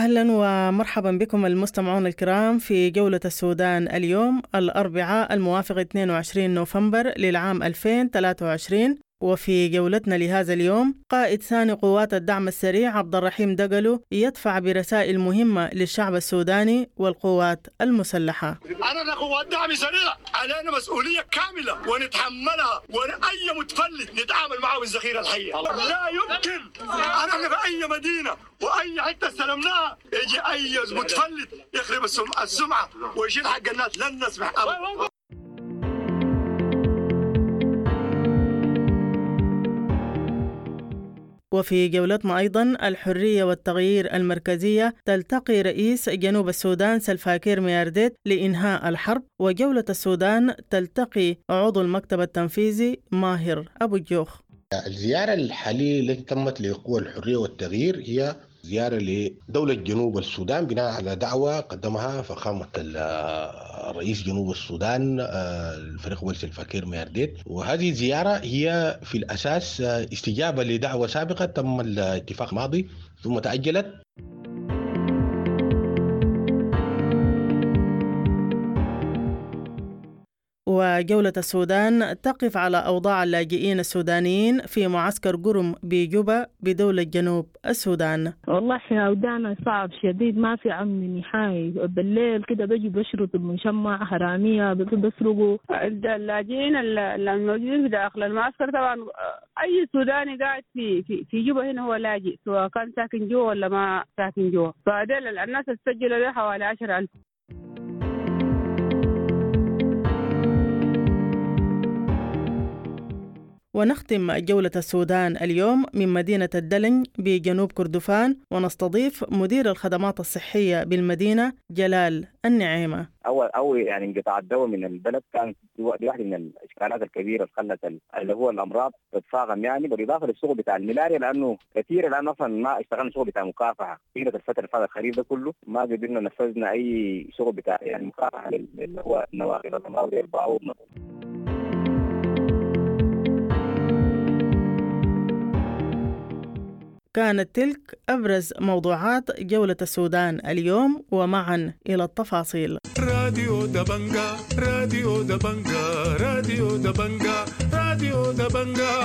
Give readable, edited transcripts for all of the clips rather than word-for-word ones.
أهلا ومرحبا بكم المستمعون الكرام في جولة السودان اليوم الأربعاء الموافق 22 نوفمبر للعام 2023. وفي جولتنا لهذا اليوم قائد ثاني قوات الدعم السريع عبد الرحيم دقلو يدفع برسائل مهمة للشعب السوداني والقوات المسلحة. أنا قوات دعم سريع علينا مسؤولية كاملة ونتحملها، وأي متفلت نتعامل معه بالذخيرة الحية. لا يمكن أنا في أي مدينة وأي حتة استلمناها يجي أي متفلت يخرب السمعة ويشيل حق الناس، لن نسمح أبدا. وفي جولتنا أيضاً الحرية والتغيير المركزية تلتقي رئيس جنوب السودان سلفا كير ميارديت لإنهاء الحرب، وجولة السودان تلتقي عضو المكتب التنفيذي ماهر أبو الجوخ. الزيارة الحالية التي تمت لقوى الحرية والتغيير هي زيارة لدولة جنوب السودان بناء على دعوة قدمها فخامة رئيس جنوب السودان الفريق أول سلفا كير ميارديت، وهذه الزيارة هي في الأساس استجابة لدعوة سابقة تم الاتفاق ماضي ثم تأجلت. وجولة السودان تقف على أوضاع اللاجئين السودانيين في معسكر قرم بجوبا بدولة جنوب السودان. والله احنا أودانا صعب شديد، ما في أمن نهائي. بالليل كده بيجوا بيشرطوا المجمع، حرامية بيسرقوا اللاجئين الموجودين في داخل المعسكر. طبعا أي سوداني قاعد في جوبا هنا هو لاجئ، سواء كان ساكن جوا ولا ما ساكن جوا. فهذول الناس تسجلوا له حوالي 10,000. ونختم جولة السودان اليوم من مدينة الدلنج بجنوب كردفان، ونستضيف مدير الخدمات الصحية بالمدينة جلال النعيمة. أول يعني انقطاع الدواء من البلد كان واحدة من الإشكالات الكبيرة اللي خلت اللي هو الأمراض تتفاقم، يعني بالإضافة للشغل بتاع الملاريا، لأنه كثير الآن أصلا ما اشتغلنا شغل بتاع مكافحة طيلة الفترة اللي فاتت الخريف ده كله، ما قدرنا نفذنا أي شغل بتاع يعني مكافحة اللي هو النواقل الأمراض والبعوض. كانت تلك أبرز موضوعات جولة السودان اليوم، ومعا إلى التفاصيل. راديو دبنجا راديو دبنجا راديو دبنجا راديو دبنجا.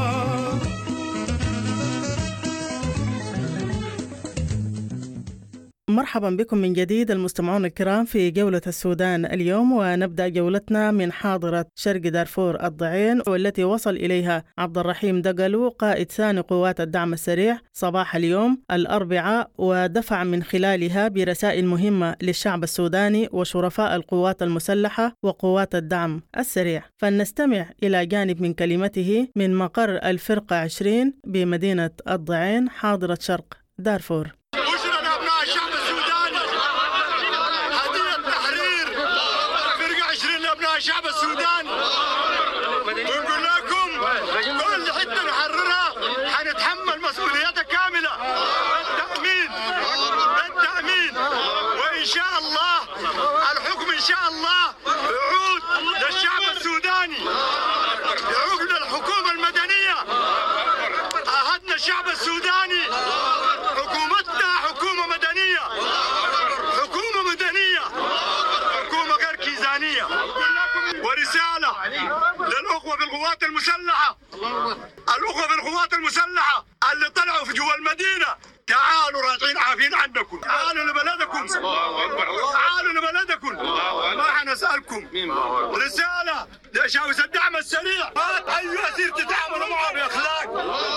مرحبا بكم من جديد المستمعون الكرام في جولة السودان اليوم، ونبدأ جولتنا من حاضرة شرق دارفور الضعين، والتي وصل إليها عبد الرحيم دقلو قائد ثاني قوات الدعم السريع صباح اليوم الأربعاء، ودفع من خلالها برسائل مهمة للشعب السوداني وشرفاء القوات المسلحة وقوات الدعم السريع. فلنستمع إلى جانب من كلمته من مقر الفرقة 20 بمدينة الضعين حاضرة شرق دارفور. الشعب السوداني ونقول لكم كل حتة نحررها حنتحمل مسؤولياتها كاملة بالتأمين، وإن شاء الله الحكم إن شاء الله يعود للشعب السوداني، يعود للحكومة المدنية. عهدنا الشعب السوداني حكومتنا حكومة مدنية، حكومة غير كيزانية. ورسالة للأخوة بالقوات المسلحة، الأخوة بالقوات المسلحة اللي طلعوا في جوا المدينة، تعالوا راجعين عافين عنكم، تعالوا لبلدكم، تعالوا لبلدكم، ما حنسألكم. رسالة لشاوس الدعم السريع، أي أسير تتعاملوا معه بأخلاق،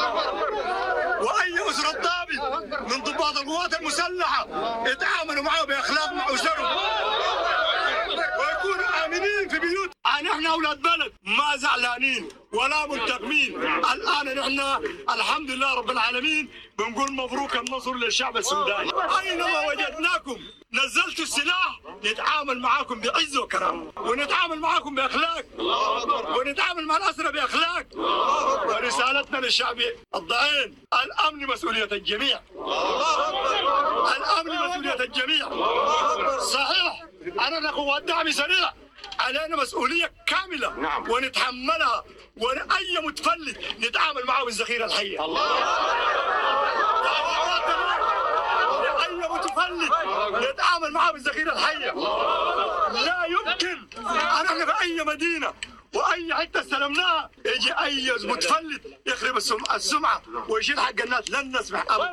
وأي أسرة ضابط من ضباط القوات المسلحة يتعاملوا معه بأخلاق مع أسرهم ويكونوا آمنين في بيوت. نحن أولاد بلد ما زعلانين ولا منتقمين. الآن نحن الحمد لله رب العالمين بنقول مبروك النصر للشعب السوداني. أينما وجدناكم نزلتوا السلاح نتعامل معاكم بعز وكرامة، ونتعامل معاكم بأخلاق، ونتعامل مع الأسرى بأخلاق. ورسالتنا للشعب الضعين، الأمن مسؤولية الجميع، الأمن مسؤولية الجميع. صحيح أنا قوات دعم سريع علينا مسؤولية كاملة ونتحملها، وأي متفلت نتعامل معه بالذخيرة الحية. أي متفلت متفلت يتعامل معاه بالذخيره الحيه. لا يمكن ان احنا في اي مدينه واي حته استلمناها يجي اي متفلت يخرب السمعه ويشيل حق الناس. لن نسمح ابدا.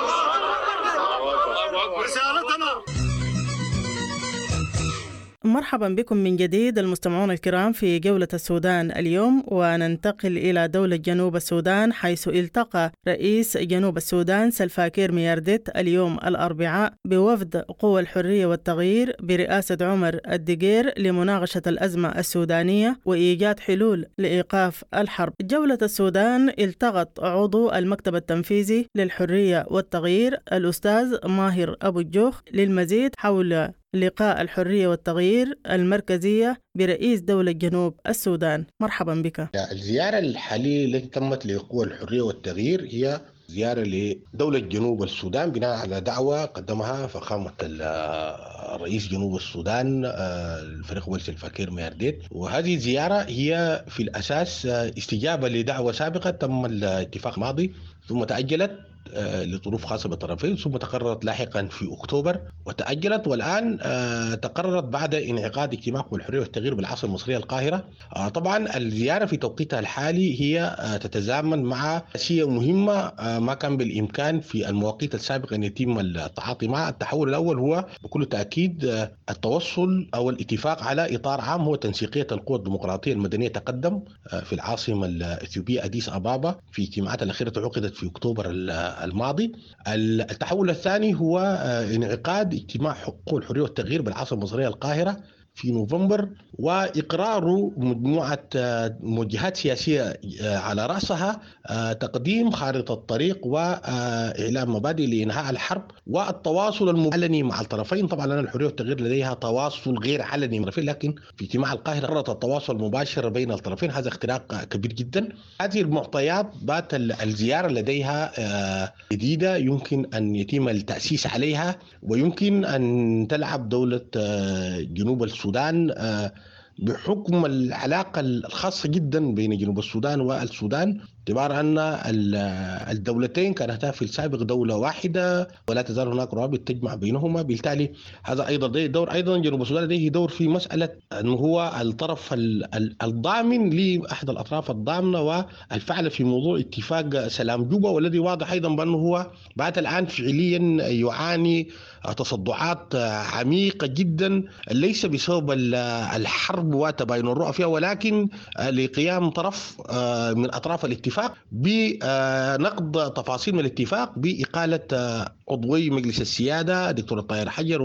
رسالتنا. مرحبا بكم من جديد المستمعون الكرام في جولة السودان اليوم، وننتقل إلى دولة جنوب السودان، حيث التقى رئيس جنوب السودان سلفا كير ميارديت اليوم الأربعاء بوفد قوى الحرية والتغيير برئاسة عمر الدقير لمناقشة الأزمة السودانية وإيجاد حلول لإيقاف الحرب. جولة السودان التقت عضو المكتب التنفيذي للحرية والتغيير الأستاذ ماهر أبو الجوخ للمزيد حول لقاء الحرية والتغيير المركزية برئيس دولة جنوب السودان. مرحبا بك. الزيارة الحالية التي تمت لقوى الحرية والتغيير هي زيارة لدولة جنوب السودان بناء على دعوة قدمها فخامة الرئيس جنوب السودان الفريق ولي سلفا كير ميارديت، وهذه الزيارة هي في الأساس استجابة لدعوة سابقة تم الاتفاق ماضي ثم تأجلت لظروف خاصة بالطرفين، ثم تقررت لاحقا في أكتوبر وتأجلت، والآن تقررت بعد انعقاد اجتماع قوى الحرية والتغيير بالعاصمة المصرية القاهرة. طبعا الزيارة في توقيتها الحالي هي تتزامن مع أشياء مهمة ما كان بالإمكان في المواقيت السابقة أن يتم التعاطي معها. التحول الأول هو بكل تأكيد التوصل أو الاتفاق على إطار عام هو تنسيقية القوى الديمقراطية المدنية تقدم في العاصمة الإثيوبية أديس أبابا في اجتماعات الأخيرة عقدت في أكتوبر الماضي. التحول الثاني هو انعقاد اجتماع قوى الحرية والتغيير بالعاصمة المصرية القاهرة في نوفمبر، وإقرار مجموعة موجهات سياسية على رأسها تقديم خارطة الطريق وإعلان مبادئ لإنهاء الحرب والتواصل المعلني مع الطرفين. طبعا لأن الحرية والتغيير لديها تواصل غير علني مع الطرفين، لكن في اجتماع القاهرة قررت التواصل المباشر بين الطرفين. هذا اختراق كبير جدا. هذه المعطيات بات الزيارة لديها جديدة يمكن أن يتم التأسيس عليها، ويمكن أن تلعب دولة جنوب السودان بحكم العلاقة الخاصة جدا بين جنوب السودان والسودان، باعتبار أن الدولتين كانتا في السابق دولة واحدة ولا تزال هناك روابط تجمع بينهما. بالتالي هذا أيضا دور جنوب السودان لديه دور في مسألة أنه هو الطرف الضامن لأحد الأطراف الضامنة والفعل في موضوع اتفاق سلام جوبا، والذي واضح أيضا بأنه هو بعد الآن فعليا يعاني تصدعات عميقة جدا، ليس بسبب الحرب وتباين الرؤى فيها، ولكن لقيام طرف من أطراف الاتفاق بنقض تفاصيل من الاتفاق بإقالة عضوي مجلس السيادة دكتور الطاهر حجر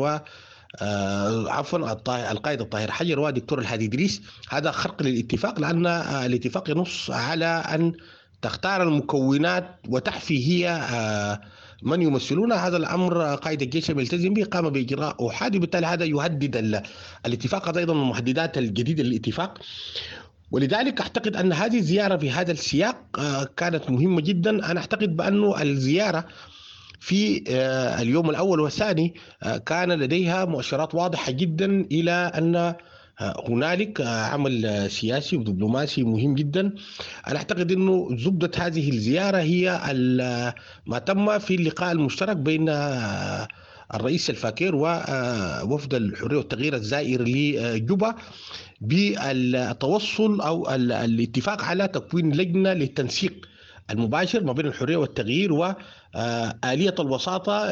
القائد الطاهر حجر ودكتور الهادي إدريس. هذا خرق للاتفاق، لأن الاتفاق ينص على أن تختار المكونات وتحفي هي من يمثلون. هذا الأمر قائد الجيش الملتزم به قام بإجراء أحادي، بالتالي هذا يهدد الاتفاق. هذا أيضا من المحددات الجديدة للاتفاق، ولذلك أعتقد أن هذه الزيارة في هذا السياق كانت مهمة جدا. أنا أعتقد بأنه الزيارة في اليوم الأول والثاني كان لديها مؤشرات واضحة جدا إلى أن هنالك عمل سياسي ودبلوماسي مهم جدا. أنا أعتقد أنه زبدة هذه الزيارة هي ما تم في اللقاء المشترك بين الرئيس سلفا كير ووفد الحرية والتغيير الزائر لجوبا بالتوصل أو الاتفاق على تكوين لجنة للتنسيق المباشر ما بين الحرية والتغيير وآلية الوساطة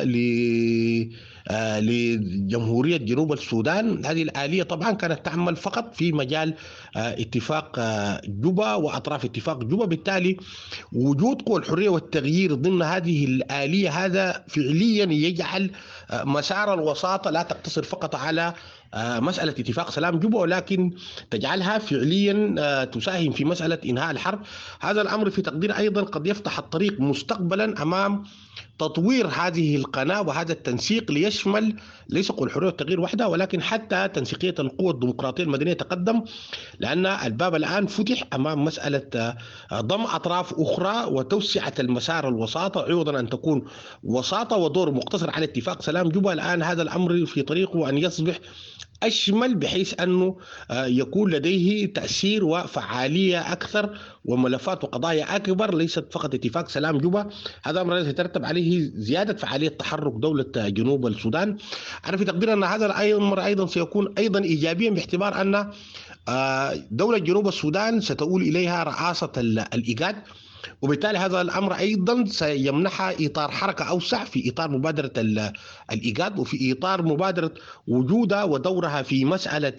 لجمهورية جنوب السودان. هذه الآلية طبعا كانت تعمل فقط في مجال اتفاق جوبا وأطراف اتفاق جوبا. بالتالي وجود قوى الحرية والتغيير ضمن هذه الآلية هذا فعليا يجعل مسار الوساطة لا تقتصر فقط على مسألة اتفاق سلام جوبا، ولكن تجعلها فعليا تساهم في مسألة إنهاء الحرب. هذا الأمر في تقدير أيضا قد يفتح الطريق مستقبلا أمام تطوير هذه القناة وهذا التنسيق ليشمل ليس قوى الحرية والتغيير وحدها، ولكن حتى تنسيقية القوى الديمقراطية المدنية تقدم، لأن الباب الآن فتح أمام مسألة ضم أطراف أخرى وتوسعة المسار الوساطة عوضا أن تكون وساطة ودور مقتصر على اتفاق سلام جوبا. الآن هذا الأمر في طريقه أن يصبح أشمل بحيث أنه يكون لديه تأثير وفعالية أكثر وملفات وقضايا أكبر، ليست فقط اتفاق سلام جوبا. هذا أمر يترتب عليه زيادة فعالية تحرك دولة جنوب السودان. أنا في تقدير أن هذا الأمر أيضا سيكون أيضا إيجابيا، باعتبار أن دولة جنوب السودان ستؤول إليها رئاسة الإيجاد، وبالتالي هذا الأمر أيضا سيمنحها إطار حركة أوسع في إطار مبادرة الإيجاد، وفي إطار مبادرة وجودها ودورها في مسألة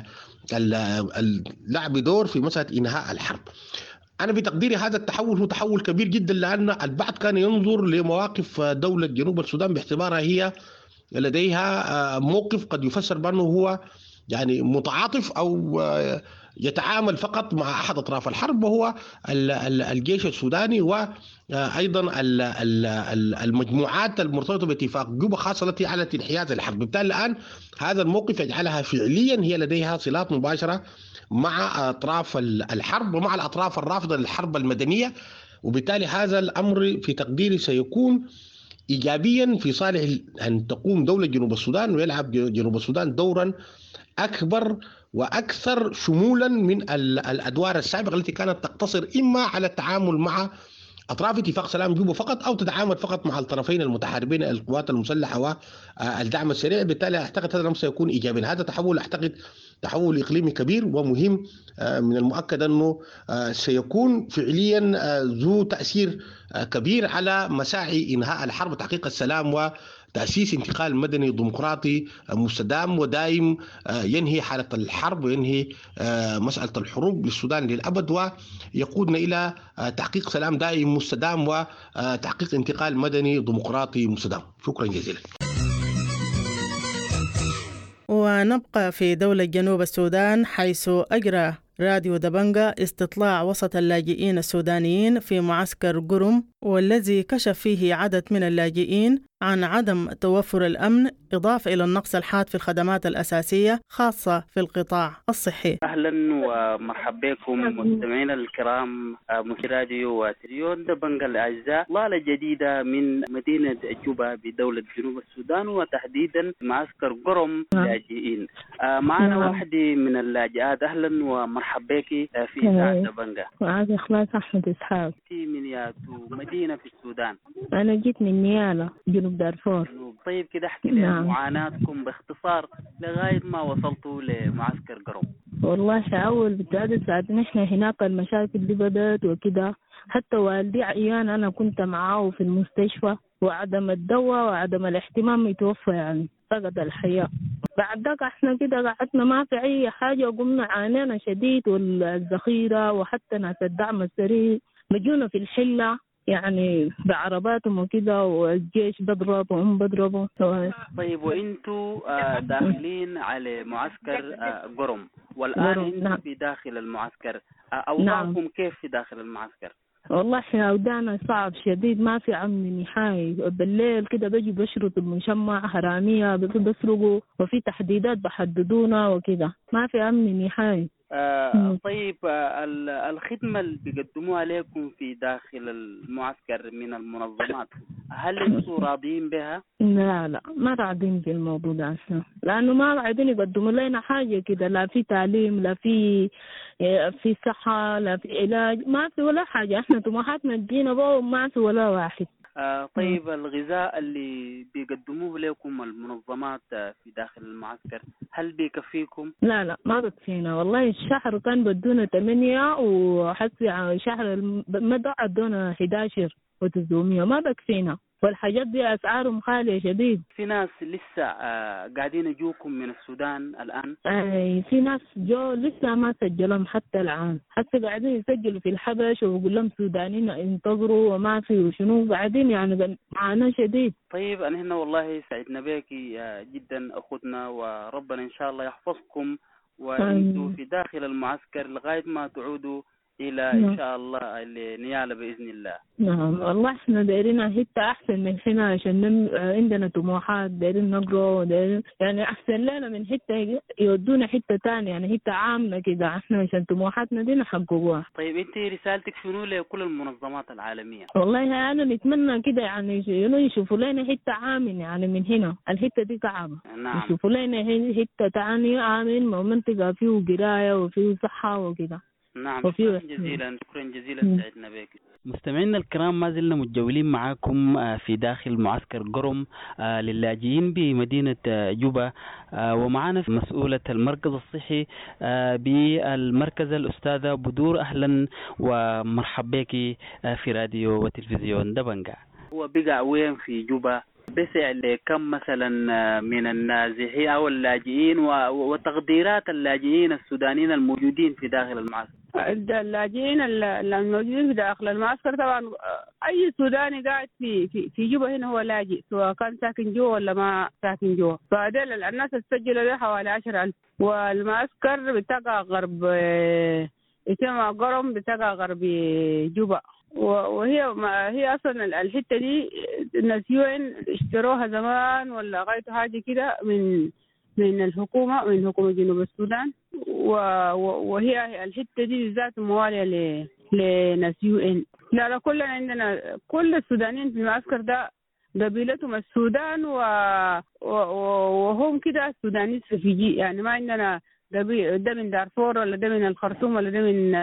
اللعب دور في مسألة إنهاء الحرب. أنا بتقديري هذا التحول هو تحول كبير جدا، لأن البعض كان ينظر لمواقف دولة جنوب السودان باعتبارها هي لديها موقف قد يفسر بأنه هو يعني متعاطف أو يتعامل فقط مع أحد أطراف الحرب، وهو الجيش السوداني وأيضا المجموعات المرتبطة باتفاق جوبا، خاصة التي أعلنت انحياز الحرب. بالتالي الآن هذا الموقف يجعلها فعليا هي لديها صلات مباشرة مع أطراف الحرب ومع الأطراف الرافضة للحرب المدنية، وبالتالي هذا الأمر في تقديري سيكون إيجابيا في صالح أن تقوم دولة جنوب السودان ويلعب جنوب السودان دورا أكبر وأكثر شمولا من الأدوار السابقة التي كانت تقتصر إما على التعامل مع أطراف اتفاق سلام جوبا فقط، أو تتعامل فقط مع الطرفين المتحاربين القوات المسلحة والدعم السريع. بالتالي أعتقد هذا الأمر سيكون إيجابي. هذا تحول أعتقد تحول إقليمي كبير ومهم، من المؤكد أنه سيكون فعليا ذو تأثير كبير على مساعي إنهاء الحرب وتحقيق السلام وتأسيس انتقال مدني ديمقراطي مستدام ودائم ينهي حالة الحرب وينهي مسألة الحروب للسودان للأبد، ويقودنا إلى تحقيق سلام دائم مستدام وتحقيق انتقال مدني ديمقراطي مستدام. شكرا جزيلا. ونبقى في دولة جنوب السودان، حيث أجرى راديو دبنجا استطلاع وسط اللاجئين السودانيين في معسكر قرم، والذي كشف فيه عدد من اللاجئين عن عدم توفر الأمن، إضافة إلى النقص الحاد في الخدمات الأساسية خاصة في القطاع الصحي. أهلا ومرحبا بكم مستمعينا الكرام، مذيع راديو وتلفزيون دبنجا الأعزاء. إطلالة جديدة من مدينة جوبا بدولة جنوب السودان، وتحديدا معسكر قرم لاجئين. معنا واحدة من اللاجئات. أهلا ومرحبا بك في إذاعة دبنجا. وعاد إخلاص أحمد إسحاق. من ياتو مدينة في السودان؟ أنا جيت من نيالا جنوب دارفور. طيب كده احكي لي معاناتكم باختصار لغاية ما وصلتوا لمعسكر قرم. والله أول بالتعدد ساعة نحن هناك المشاكل دي بدأت وكده، حتى والدي عيان أنا كنت معاه في المستشفى، وعدم الدواء وعدم الاهتمام يتوفى، يعني فقد الحياة. بعد ذاك احنا كده قعدنا ما في أي حاجة، وقمنا عانينا شديد، والذخيرة وحتى ناس الدعم السريع مجونا في الحلة يعني بعرباتهم وكده، والجيش بضرب وهم بضربوا. طيب وانتوا داخلين على معسكر قرم، والآن انتوا في داخل المعسكر، أوضاعكم كيف في داخل المعسكر؟ والله احنا أوضاعنا صعب شديد، ما في أمن نهائي. بالليل كده بيجوا بشرطوا المجمع، حرامية بيسرقوا، وفي تحديدات بحددونا وكده، ما في أمن نهائي. طيب الخدمة اللي بيقدموها عليكم في داخل المعسكر من المنظمات، هل انتوا راضيين بها؟ لا ما راضيين بالموضوع ده أصلا، لأنه ما قاعدين يقدموا لنا حاجة كده، لا في تعليم، لا في صحة، لا في علاج، ما في ولا حاجة. احنا طموحاتنا تجينا بقى وما في ولا واحد. طيب الغذاء اللي بيقدموه لكم المنظمات في داخل المعسكر هل بيكفيكم؟ لا ما بكفينا والله. الشهر كان بدونا 8 وحسي شهر مدى عدونا 11 و900، ما بكفينا، والحاجات دي أسعارهم غالية شديد. في ناس لسه قاعدين يجوكم من السودان الآن؟ في ناس جو لسه ما سجلهم حتى الآن، حتى قاعدين يسجلوا في الحبش ويقول لهم سودانيين انتظروا وما في وشنو، قاعدين يعني معاناة شديد. طيب أنا هنا والله سعدنا بك جدا أخوتنا، وربنا إن شاء الله يحفظكم وأنتوا في داخل المعسكر لغاية ما تعودوا إلى إن شاء الله النيالة بإذن الله. نعم والله احنا دايرين حتة أحسن من هنا عشان عندنا طموحات، دايرين نقرأ، يعني أحسن لنا من حتة يودونا حتة تانية، يعني حتة عامة كده احنا عشان طموحاتنا دي نحققوها. طيب أنت رسالتك شنو لكل المنظمات العالمية؟ والله أنا نتمنى كده يعني يشوفوا لنا حتة عامة يعني من هنا، الحتة دي كعبة. نعم. يشوفوا لنا حتة تانية آمن منطقة فيه قراية وفيه صحة وكده. نعم. شكرا جزيلا سعدنا بك. مستمعينا الكرام، ما زلنا متجولين معاكم في داخل معسكر قرم للاجئين بمدينة جوبا، ومعنا مسؤولة المركز الصحي بالمركز الأستاذة بدور. أهلا ومرحبا بك في راديو وتلفزيون دبنجا. هو بقى وين في جوبا؟ بسع كم مثلا من النازحين أو اللاجئين وتقديرات اللاجئين السودانيين الموجودين في داخل المعسكر؟ اللاجئين الموجودين في داخل المعسكر طبعا أي سوداني قاعد في جوبا هنا هو لاجئ، سواء كان ساكن جوا ولا ما ساكن جوا. فهذول الناس تسجلوا له حوالي 10,000. والمعسكر بتقع غرب اسمها قرم، بتقع غرب جوبا. وهي اصلا الحته دي الناس يوين اشتروها زمان ولا غايته حاجه كده من الحكومه، من حكومه جنوب السودان، وهي الحته دي بالذات مواليه لناس يوين. لا كلنا عندنا كل السودانيين في المعسكر ده قبيلتهم السودان وهم كده سودانيين رفيجي، يعني ما عندنا ده من دارفور ولا ده من الخرطوم ولا ده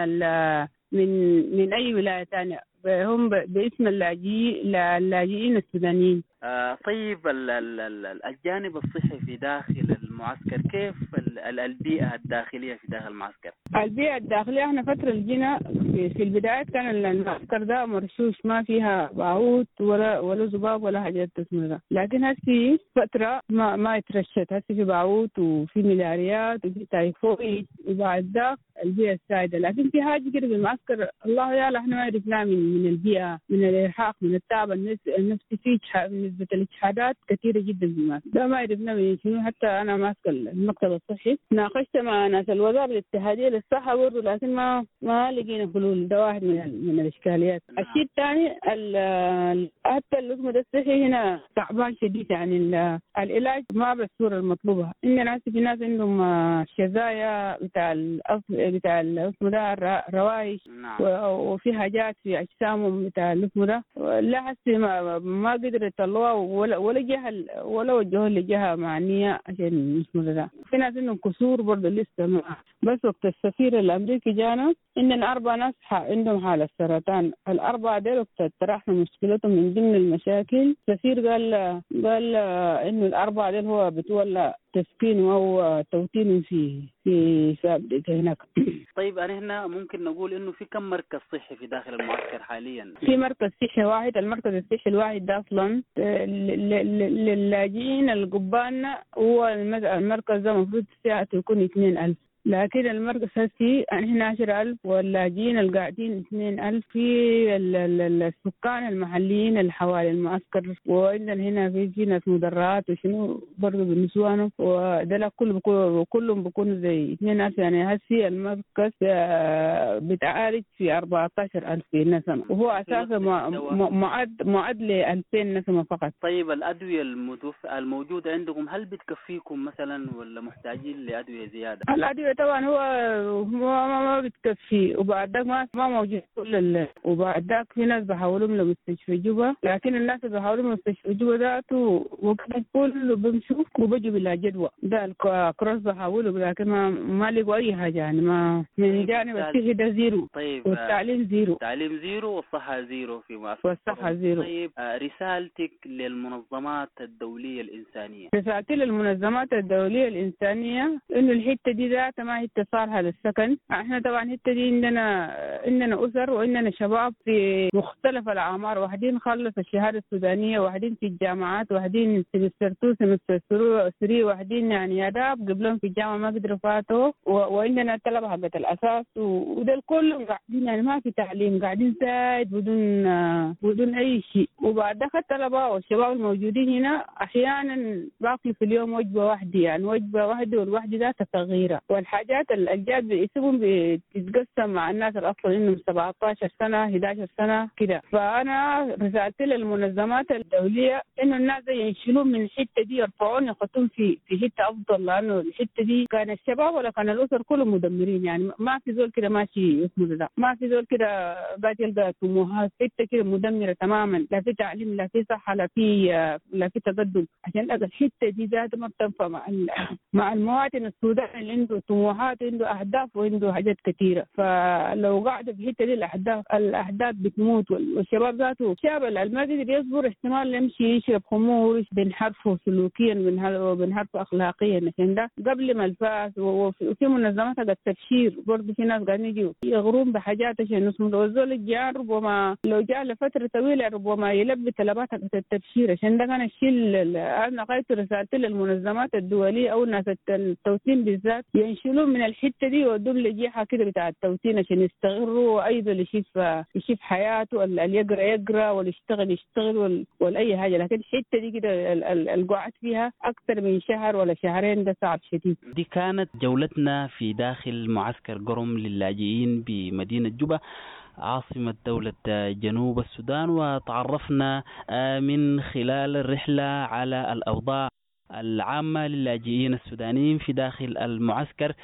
من أي ولاية تانية، هم باسم اللاجئين السودانيين. طيب الجانب الصحي في داخل المعسكر كيف البيئة الداخلية في داخل المعسكر؟ البيئة الداخلية احنا فترة الجينا في البدايات كان المعسكر ده مرشوش، ما فيها باعوت ولا ذباب ولا حاجات تسمى، لكن هسه فترة ما اترشت، هسه في باعوت وفي ملاريات وفي تايفويد، وبعد ذاك البيئة السائدة. لكن في حاجة كده في المعسكر الله يعلم احنا ما عرفناها من البيئة، من الإرهاق، من التعب النفسي، في نسبة الإجهادات كثيرة جدا في المعسكر ده ما عرفنا من شنو. حتى أنا ماسكة المكتب الصحي، ناقشت مع ناس الوزارة الاتحادية للصحة برضه، لكن ما لقينا حلول. ده واحد من الإشكاليات. الشيء الثاني حتى الاسم الصحي هنا تعبان شديد، يعني العلاج ما بالصورة المطلوبة. عندنا في ناس عندهم شظايا بتاع الاسم ده روايش، وفي حاجات في أجسامهم بتاع الاسم ده لا هسه ما قدروا يطلعوها ولا جهة ولا وجهوها لجهة معنية عشان الاسم ده. في ناس عندهم كسور برضه لسه بس وقت السفير الأمريكي جانا عندنا 4 ناس عندهم حالة سرطان. ال4 دول وقت طرحنا مشكلتهم من ضمن المشاكل، السفير قال إنه ال4 دول هو بتولى تسكين أو توتين في هناك. طيب أنا هنا ممكن نقول إنه في كم مركز صحي في داخل المعسكر حاليا؟ في مركز صحي واحد. المركز الصحي الواحد ده أصلا للاجئين القبان، هو المركز ده المفروض ساعته يكون 2,000، لكن المركز هسي احنا 10,000 واللاجئين القاعدين 2,000. في السكان المحليين اللي حوالي المعسكر، وعندنا هنا في ناس مدرعات وشنو برضه بالنسوان، وده كلهم بيكونوا زي 2,000. يعني هسي المركز بتعالج في 14,000 نسمة، وهو اساسا معد ل 2,000 نسمة فقط. طيب الادويه الموجوده عندكم هل بتكفيكم مثلا ولا محتاجين لادويه زياده؟ الادويه طبعا هو ما بتكفي، وبعد ذاك ما موجود كل وبعد ذاك في ناس بحولهم لمستشفى جوبا، لكن الناس اللي بحولهم لمستشفى جوبا ذاته وقت كله بمشوا وبيجوا بلا جدوى. ده الكروس بحولهم لكن ما لقوا اي حاجه، يعني ما من جانب الصحي ده زيرو. طيب والتعليم زيرو. التعليم زيرو والصحه زيرو في مصر. والصحه زيرو. طيب رسالتك للمنظمات الدوليه الانسانيه؟ رسالتي للمنظمات الدوليه الانسانيه انه الحته دي ذاتها ما هي صالحه للسكن. احنا طبعا الحته دي عندنا اسر وعندنا شباب في مختلف الاعمار، واحدين خلص الشهاده السودانيه، واحدين في الجامعات، واحدين سمستر 2 سمستر 3، واحدين يعني اداب قبلهم في الجامعه ما قدروا فاتوا، وعندنا الطلبه حقت الاساس ودول كلهم قاعدين يعني ما في تعليم، قاعدين زايد بدون اي شيء. وبعد ذاك الطلبه والشباب الموجودين هنا احيانا باكلوا في اليوم وجبه واحده، يعني وجبه واحده والوحده ذاتها صغيره، والحاجات الجاد باسمهم بتتقسم مع الناس الاصل بيوصل إنهم 17 سنة 11 سنة كده. فأنا رسالت للمنظمات الدولية إنه الناس ينشلون من الحتة دي، يرفعون يخطون في حتة أفضل، لأنه الحتة دي كان الشباب ولا كان الأسر كلهم مدمرين. يعني ما في زول كده ماشي اسمه ده، ما في زول كده قاعد يلقى طموحات، حتة كده مدمرة تماما، لا في تعليم لا في صحة لا في تقدم. عشان لقى الحتة دي ذات ما بتنفع مع المواطن السوداني اللي عنده طموحات عنده أهداف وعنده حاجات كثيرة. فلو قاعد في الحتة دي الأحداث بتموت، والشباب ذاته الشاب ما قدر يصبر احتمال يمشي يشرب خمور، بنحرفه سلوكيا بنحرفه أخلاقيا. عشان ده قبل ما الفاس وفي منظمات التبشير برضه في ناس قاعدين يجوا يغرون بحاجات عشان اسمه الزول الجيان ربما لو جاء لفترة طويلة ربما يلبي طلبات التبشير. عشان ده كان الشيء أنا قايت رسالتي للمنظمات الدولية أو الناس التوثين بالذات ينشلون من الحتة دي ويودون لجيحة كده بتاع التوثين عشان يستغروا أيضا يشوف حياته، اللي يقرأ واللي يشتغل ولا أي حاجة. لكن الحتة دي كده القعد فيها أكثر من شهر ولا شهرين ده صعب شديد. دي كانت جولتنا في داخل معسكر قرم للاجئين بمدينة جوبا عاصمة دولة جنوب السودان، وتعرفنا من خلال الرحلة على الأوضاع العامة للاجئين السودانيين في داخل المعسكر.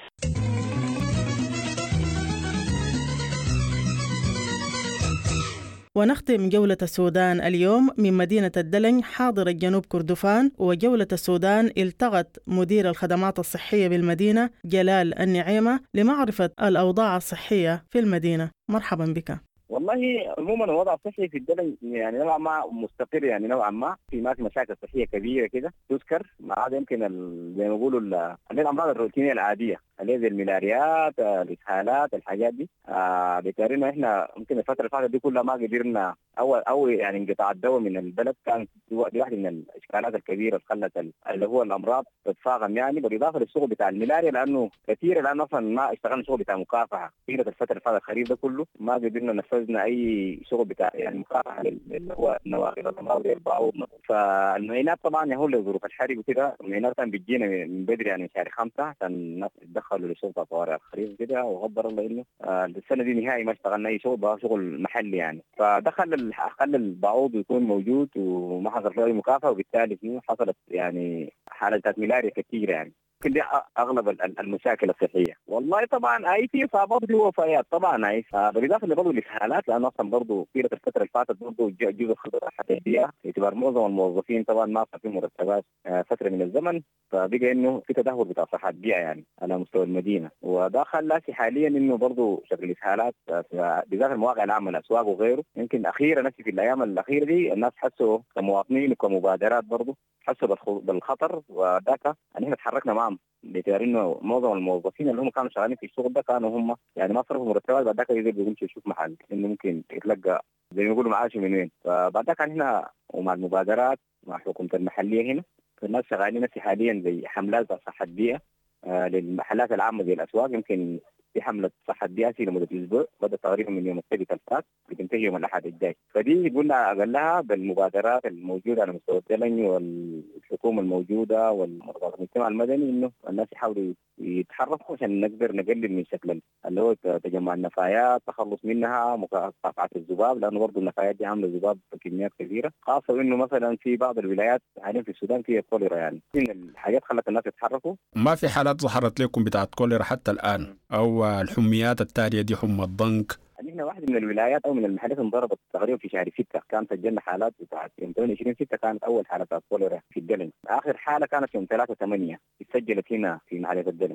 ونختم جولة السودان اليوم من مدينة الدلنج حاضرة جنوب كردفان. وجولة السودان التقت مدير الخدمات الصحية بالمدينة جلال النعيمة لمعرفة الأوضاع الصحية في المدينة. مرحبا بك. والله عموما الوضع الصحي في الدلنج يعني نوعا ما مستقر، يعني نوعا ما ما في مشاكل صحيه كبيره كده تذكر، ما عدا يمكن زي ما بيقولوا الامراض الروتينيه العاديه اللي زي الملاريات الاسهالات الحاجات دي. بتقريبا احنا ممكن الفتره اللي فاتت دي كلها ما قدرنا او يعني انقطاع الدواء من البلد كان دي واحده من الاشكالات الكبيره اللي خلت اللي هو الامراض تتفاقم، يعني بالاضافه للشغل بتاع الملاريا لانه كثير، لانه اصلا ما اشتغلنا شغل بتاع مكافحه في الفتره اللي فاتت الخريف ده كله، ما قدرنا نفذنا اي شغل بتاع يعني مكافحه اللي هو نواقل الامراض والبعوض. فالمعينات طبعا هو لظروف الحرب وكده، المعينات كان بتجينا من بدري يعني شهر 5 عشان الناس تدخلوا لشرطه طوارئ الخريف كده، وقدر الله انه السنه دي نهائي ما اشتغلنا اي شغل، بقى شغل محلي يعني. فدخل خلى البعوض يكون موجود وما حصل له اي مكافحه، وبالتالي فيه حصلت يعني حالات ملاريا كثيره يعني. يمكن دي اغلب المشاكل الصحيه. والله طبعا اي في اصابات وفي وفيات طبعا اي، بالاضافه لبرضه الاسهالات، لانه اصلا برضه في الفتره اللي فاتت برضه جزء خطر حقيقيه باعتبار معظم الموظفين طبعا ما صار في مرتبات فتره من الزمن، فبقى انه في تدهور بتاع صحه بيئه يعني على مستوى المدينه. وده خلى حاليا انه برضه شكل الاسهالات بالذات المواقع العامه الاسواق وغيره، يمكن اخيرا في الايام الاخيره دي الناس حسوا كمواطنين وكمبادرات برضه حسوا بالخطر، وذاك ان احنا تحركنا معهم باعتبار انه معظم الموظفين اللي هم كانوا شغالين في الشغل ده كانوا هم يعني ما صرفوا مرتبات، بعد ذاك يقدر يمشي يشوف محل انه ممكن يتلقى زي ما يقولوا معاش من وين. فبعد ذاك احنا ومع المبادرات مع حكومه المحليه هنا الناس شغالين حاليا زي حملات صحه بيئه للمحلات العامه زي الاسواق. يمكن في حمله صحه بيئه لمده اسبوع بدات تقريبا من يوم السبت الفات بتنتهي يوم الاحد الجاي. فدي قلنا اقلها بالمبادرات الموجوده على مستوى الدلنج والحكومه الموجوده والمجتمع المدني انه الناس يحاولوا يتحركوا عشان نقدر نقلل من شكل اللي هو تجمع النفايات، تخلص منها، مكافحه الذباب، لانه برضه النفايات دي عامله ذباب بكميات كثيره، خاصه انه مثلا في بعض الولايات حاليا في السودان فيها كوليرا. يعني من الحاجات خلت الناس يتحركوا. ما في حالات ظهرت لكم بتاعت كوليرا حتى الان او الحميات التاليه دي حمى الضنك؟ احنا واحده من الولايات او من المحلات انضربت تقريبا في شهر 6 كان سجلنا حالات بتاعت يوم 28/6 كانت اول حاله بتاعت كوليرا في الدلنج. اخر حاله كانت يوم 3/8 اتسجلت هنا في محليه الدلنج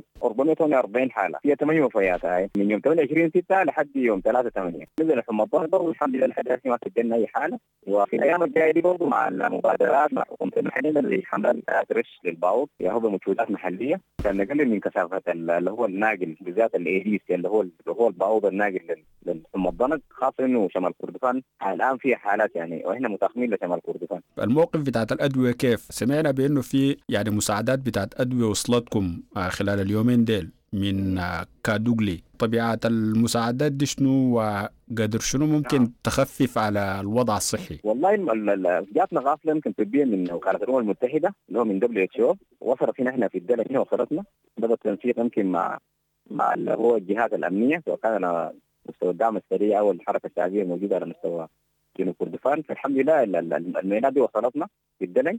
440 حاله فيها 8 وفيات هاي من يوم 28/6 لحد يوم 3/8. نزل حمى الضنك برضه الحمد لله لحد ما سجلنا اي حاله. وفي الايام الجايه دي برضه مع المبادرات مع حكومه المحليه اللي حملات رش للبعوض يا هو بمجهودات محليه عشان نقلل من كثافه اللي هو الناقل بالذات الايديس اللي هو البعوض الناقل للحمى الضنك، خاصه انه شمال كردفان الان فيها حالات يعني واحنا متاخمين لشمال كردفان. الموقف بتاعت الادويه كيف؟ سمعنا بانه في يعني مساعدات بتاعت ادويه وصلتكم خلال اليومين ديل من كادوغلي، طبيعه المساعدات دي شنو وقدر شنو ممكن تخفف على الوضع الصحي؟ والله جاتنا غافله يمكن طبيا من وكاله الامم المتحده اللي هو من WHO، وصلت هنا احنا في الدلنج هنا وصلتنا، بدأ التنسيق يمكن مع اللي هو الجهات الامنيه وكان مستوى الدعم السريع والحركة الشعبية الموجودة على مستوى جنوب كردفان. فالحمد لله الميناء دي وصلتنا في الدلن،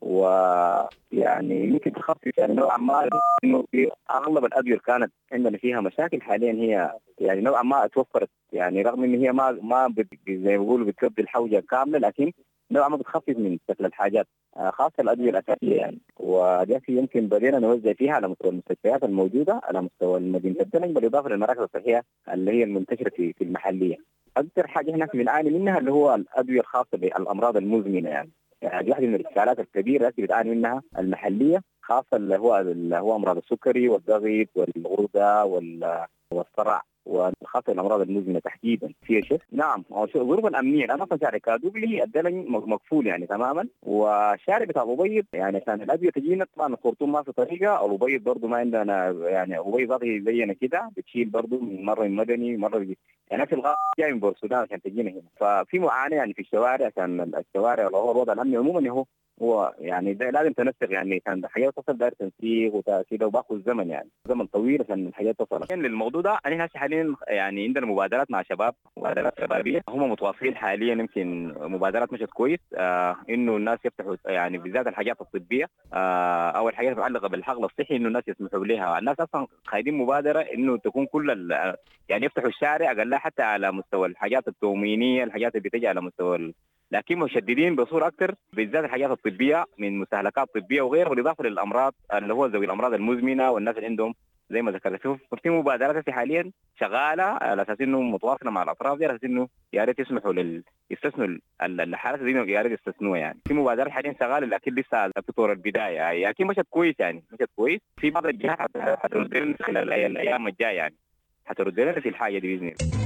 ويعني يمكن تخفف يعني نوعا ما انه في اغلب الادويه كانت عندنا فيها مشاكل، حاليا هي يعني نوعا ما توفرت، يعني رغم ان هي ما زي ما بيقولوا بتكفي الحوجه كامله، لكن نوعا ما بتخفف من شكل الحاجات، خاصه الادويه الاساسيه يعني. ودي يمكن بدينا نوزع فيها على مستوى المستشفيات الموجوده على مستوى مدينه الدلن، بالاضافه للمراكز الصحيه اللي هي المنتشره في المحليه. اكثر حاجه هناك بنعاني منها اللي هو الادويه الخاصه بالامراض المزمنه يعني واحده من الاشكالات الكبيره التي بتعاني منها المحليه، خاصه اللي هو امراض السكري والضغط والغده والصرع، وخاصه الامراض المزمنه تحديدا فيها شيء. نعم، الظروف الامنيه انا اصلا شارع كادوغلي الدلن مقفول يعني تماما، والشارع بتاع الابيض يعني كان الادويه تجينا طبعا الخرطوم ما في طريقه، الابيض برضه ما عندنا يعني الابيض ضغطي زينا كده بتشيل برضه مره من مدني مره يعني في الغالب جاي من بورسودان عشان تجينا هنا. ففي معاناه يعني في الشوارع، كان الشوارع الوضع الامني عموما هو يعني ده لازم تنسق، يعني كان الحاجات تصل داير تنسيق وكده وباخذ زمن يعني زمن طويل عشان الحاجات تصل. للموضوع ده انا هسه حاليا يعني عندنا مبادرات مع شباب، مبادرات شبابيه هم متواصلين حاليا، يمكن مبادرات مشت كويس انه الناس يفتحوا يعني بالذات الحاجات الطبيه او الحاجات المتعلقه بالحقل الصحي انه الناس يسمحوا لها. الناس اصلا قايدين مبادره انه تكون كل يعني يفتحوا الشارع اقل حتى على مستوى الحاجات التومينيه، الحاجات اللي بتجي على مستوى لكن مشددين بصوره اكثر بالذات الحاجات الطبيه من مستهلكات طبيه وغيرها، بالاضافه للامراض اللي هو ذوي الامراض المزمنه والناس اللي عندهم زي ما ذكرت في مبادرات حاليا شغاله على اساس انه متواصله مع الاطراف دي على اساس انه يا ريت يسمحوا يستثنوا الحالات دي، يا ريت يستثنوها يعني. في مبادرات حاليا شغاله لكن لسه في طور البدايه يعني، اكيد مشت كويس يعني مشت كويس. في بعض الجهات حترد لنا خلال الايام الجايه يعني حترد لنا في الحاجه دي باذن الله.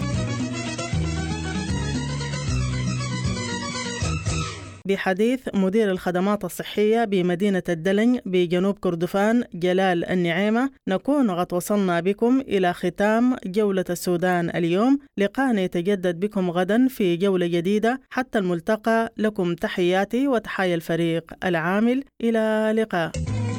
بحديث مدير الخدمات الصحية بمدينة الدلن بجنوب كردفان جلال النعيمة، نكون قد وصلنا بكم إلى ختام جولة السودان اليوم. لقاءنا يتجدد بكم غدا في جولة جديدة. حتى الملتقى، لكم تحياتي وتحايا الفريق العامل. إلى اللقاء.